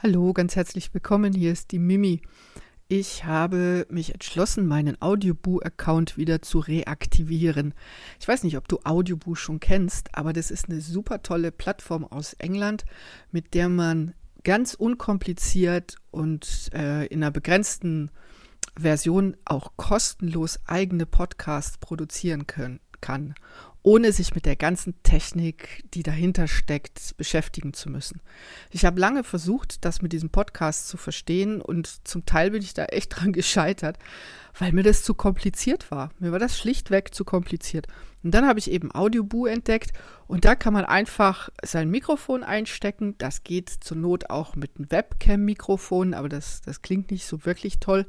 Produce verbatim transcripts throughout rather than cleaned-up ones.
Hallo, ganz herzlich willkommen. Hier ist die Mimi. Ich habe mich entschlossen, meinen Audioboo-Account wieder zu reaktivieren. Ich weiß nicht, ob du Audioboo schon kennst, aber das ist eine super tolle Plattform aus England, mit der man ganz unkompliziert und äh, in einer begrenzten Version auch kostenlos eigene Podcasts produzieren können, kann, ohne sich mit der ganzen Technik, die dahinter steckt, beschäftigen zu müssen. Ich habe lange versucht, das mit diesem Podcast zu verstehen und zum Teil bin ich da echt dran gescheitert, weil mir das zu kompliziert war. Mir war das schlichtweg zu kompliziert. Und dann habe ich eben Audioboo entdeckt und da kann man einfach sein Mikrofon einstecken. Das geht zur Not auch mit einem Webcam-Mikrofon, aber das, das klingt nicht so wirklich toll.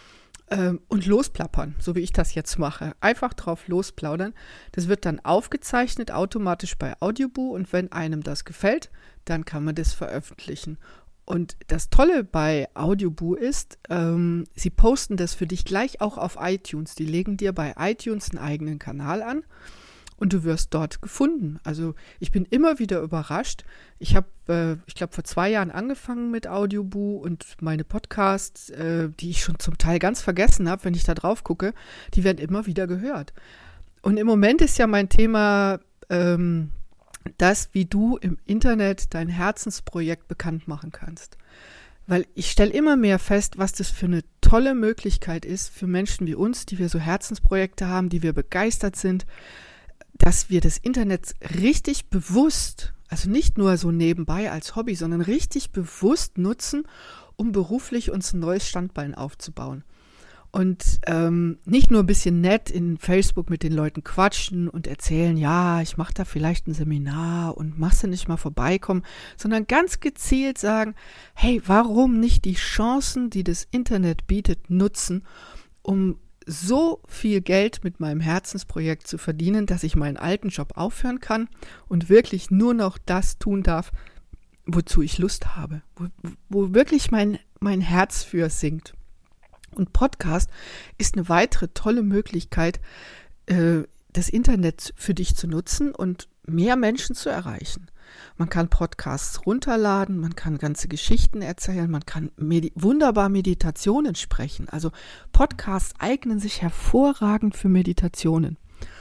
Und losplappern, so wie ich das jetzt mache. Einfach drauf losplaudern. Das wird dann aufgezeichnet, automatisch bei Audioboo und wenn einem das gefällt, dann kann man das veröffentlichen. Und das Tolle bei Audioboo ist, ähm, sie posten das für dich gleich auch auf iTunes. Die legen dir bei iTunes einen eigenen Kanal an und du wirst dort gefunden. Also ich bin immer wieder überrascht. Ich habe, äh, ich glaube, vor zwei Jahren angefangen mit Audioboo und meine Podcasts, äh, die ich schon zum Teil ganz vergessen habe, wenn ich da drauf gucke, die werden immer wieder gehört. Und im Moment ist ja mein Thema ähm, das, wie du im Internet dein Herzensprojekt bekannt machen kannst. Weil ich stelle immer mehr fest, was das für eine tolle Möglichkeit ist für Menschen wie uns, die wir so Herzensprojekte haben, die wir begeistert sind, dass wir das Internet richtig bewusst, also nicht nur so nebenbei als Hobby, sondern richtig bewusst nutzen, um beruflich uns ein neues Standbein aufzubauen. Und ähm, nicht nur ein bisschen nett in Facebook mit den Leuten quatschen und erzählen, ja, ich mache da vielleicht ein Seminar und machst du nicht mal vorbeikommen, sondern ganz gezielt sagen, hey, warum nicht die Chancen, die das Internet bietet, nutzen, um so viel Geld mit meinem Herzensprojekt zu verdienen, dass ich meinen alten Job aufhören kann und wirklich nur noch das tun darf, wozu ich Lust habe, wo, wo wirklich mein, mein Herz für singt. Und Podcast ist eine weitere tolle Möglichkeit, äh, das Internet für dich zu nutzen und mehr Menschen zu erreichen. Man kann Podcasts runterladen, man kann ganze Geschichten erzählen, man kann medi- wunderbar Meditationen sprechen. Also Podcasts eignen sich hervorragend für Meditationen.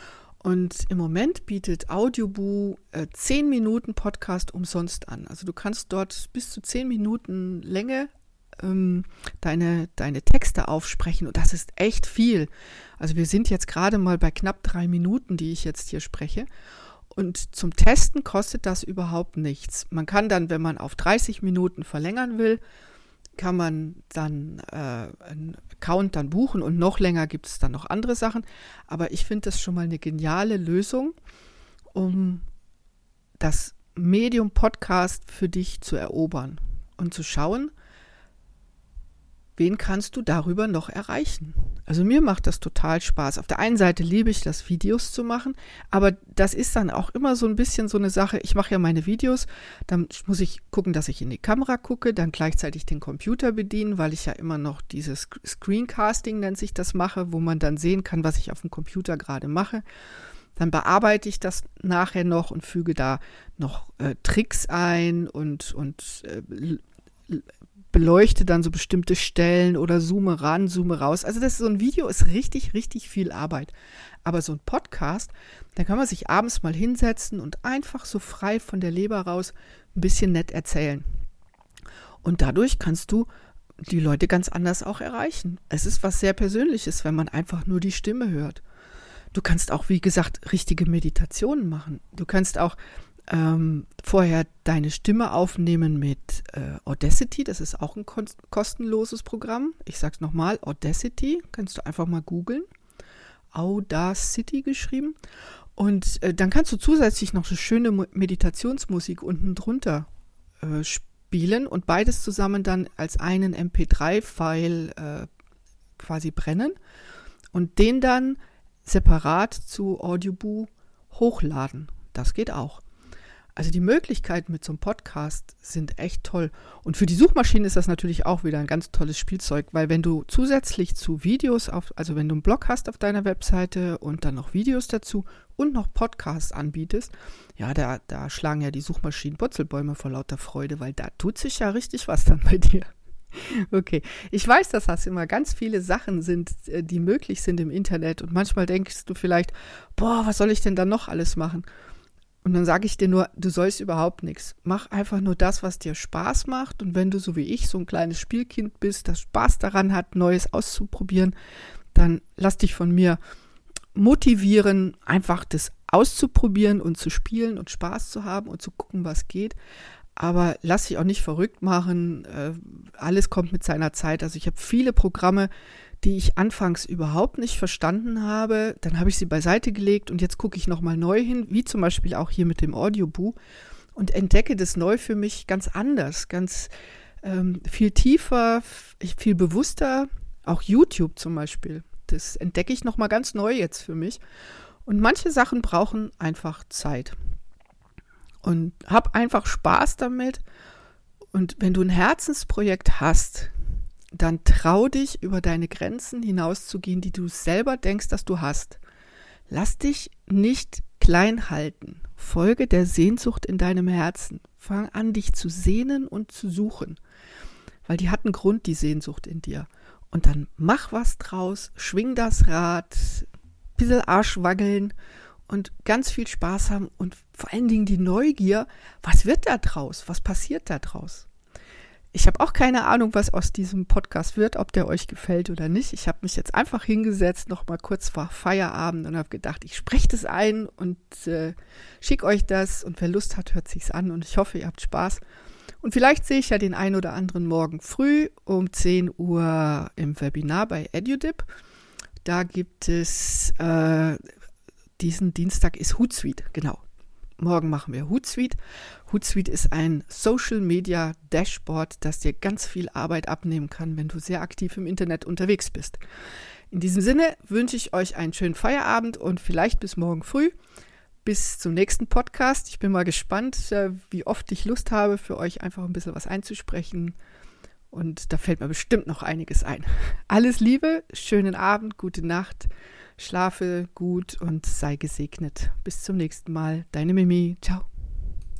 Und im Moment bietet Audioboo äh, zehn Minuten Podcast umsonst an. Also du kannst dort bis zu zehn Minuten Länge ähm, deine, deine Texte aufsprechen und das ist echt viel. Also wir sind jetzt gerade mal bei knapp drei Minuten, die ich jetzt hier spreche. Und zum Testen kostet das überhaupt nichts. Man kann dann, wenn man auf dreißig Minuten verlängern will, kann man dann äh, einen Account dann buchen und noch länger gibt es dann noch andere Sachen. Aber ich finde das schon mal eine geniale Lösung, um das Medium Podcast für dich zu erobern und zu schauen, wen kannst du darüber noch erreichen? Also mir macht das total Spaß. Auf der einen Seite liebe ich das, Videos zu machen, aber das ist dann auch immer so ein bisschen so eine Sache, ich mache ja meine Videos, dann muss ich gucken, dass ich in die Kamera gucke, dann gleichzeitig den Computer bedienen, weil ich ja immer noch dieses Screencasting, nennt sich das, mache, wo man dann sehen kann, was ich auf dem Computer gerade mache. Dann bearbeite ich das nachher noch und füge da noch äh, Tricks ein und, und äh, beleuchte dann so bestimmte Stellen oder zoome ran, zoome raus. Also das so ein Video ist richtig, richtig viel Arbeit. Aber so ein Podcast, da kann man sich abends mal hinsetzen und einfach so frei von der Leber raus ein bisschen nett erzählen. Und dadurch kannst du die Leute ganz anders auch erreichen. Es ist was sehr Persönliches, wenn man einfach nur die Stimme hört. Du kannst auch, wie gesagt, richtige Meditationen machen. Du kannst auch Ähm, vorher deine Stimme aufnehmen mit äh, Audacity, das ist auch ein kon- kostenloses Programm. Ich sag's nochmal, Audacity, kannst du einfach mal googeln. Audacity geschrieben. Und äh, dann kannst du zusätzlich noch so schöne Mo- Meditationsmusik unten drunter äh, spielen und beides zusammen dann als einen M P drei File äh, quasi brennen und den dann separat zu Audioboo hochladen. Das geht auch. Also die Möglichkeiten mit so einem Podcast sind echt toll. Und für die Suchmaschine ist das natürlich auch wieder ein ganz tolles Spielzeug, weil wenn du zusätzlich zu Videos, auf, also wenn du einen Blog hast auf deiner Webseite und dann noch Videos dazu und noch Podcasts anbietest, ja, da, da schlagen ja die Suchmaschinen Purzelbäume vor lauter Freude, weil da tut sich ja richtig was dann bei dir. Okay, ich weiß, dass das immer ganz viele Sachen sind, die möglich sind im Internet und manchmal denkst du vielleicht, boah, was soll ich denn da noch alles machen? Und dann sage ich dir nur, du sollst überhaupt nichts. Mach einfach nur das, was dir Spaß macht. Und wenn du so wie ich so ein kleines Spielkind bist, das Spaß daran hat, Neues auszuprobieren, dann lass dich von mir motivieren, einfach das auszuprobieren und zu spielen und Spaß zu haben und zu gucken, was geht. Aber lass dich auch nicht verrückt machen. Äh, alles kommt mit seiner Zeit. Also ich habe viele Programme, die ich anfangs überhaupt nicht verstanden habe. Dann habe ich sie beiseite gelegt und jetzt gucke ich nochmal neu hin, wie zum Beispiel auch hier mit dem Audioboo und entdecke das neu für mich ganz anders, ganz ähm, viel tiefer, viel bewusster. Auch YouTube zum Beispiel, das entdecke ich nochmal ganz neu jetzt für mich. Und manche Sachen brauchen einfach Zeit. Und hab einfach Spaß damit. Und wenn du ein Herzensprojekt hast, dann trau dich, über deine Grenzen hinauszugehen, die du selber denkst, dass du hast. Lass dich nicht klein halten. Folge der Sehnsucht in deinem Herzen. Fang an, dich zu sehnen und zu suchen. Weil die hat einen Grund, die Sehnsucht in dir. Und dann mach was draus, schwing das Rad, bisschen Arsch wackeln und ganz viel Spaß haben und vor allen Dingen die Neugier, was wird da draus, was passiert da draus? Ich habe auch keine Ahnung, was aus diesem Podcast wird, ob der euch gefällt oder nicht. Ich habe mich jetzt einfach hingesetzt, noch mal kurz vor Feierabend und habe gedacht, ich spreche das ein und äh, schicke euch das und wer Lust hat, hört sich's an und ich hoffe, ihr habt Spaß. Und vielleicht sehe ich ja den einen oder anderen morgen früh um zehn Uhr im Webinar bei EduDip. Da gibt es, äh, diesen Dienstag ist Hootsuite, genau. Morgen machen wir Hootsuite. Hootsuite ist ein Social Media Dashboard, das dir ganz viel Arbeit abnehmen kann, wenn du sehr aktiv im Internet unterwegs bist. In diesem Sinne wünsche ich euch einen schönen Feierabend und vielleicht bis morgen früh. Bis zum nächsten Podcast. Ich bin mal gespannt, wie oft ich Lust habe, für euch einfach ein bisschen was einzusprechen. Und da fällt mir bestimmt noch einiges ein. Alles Liebe, schönen Abend, gute Nacht. Schlafe gut und sei gesegnet. Bis zum nächsten Mal. Deine Mimi. Ciao.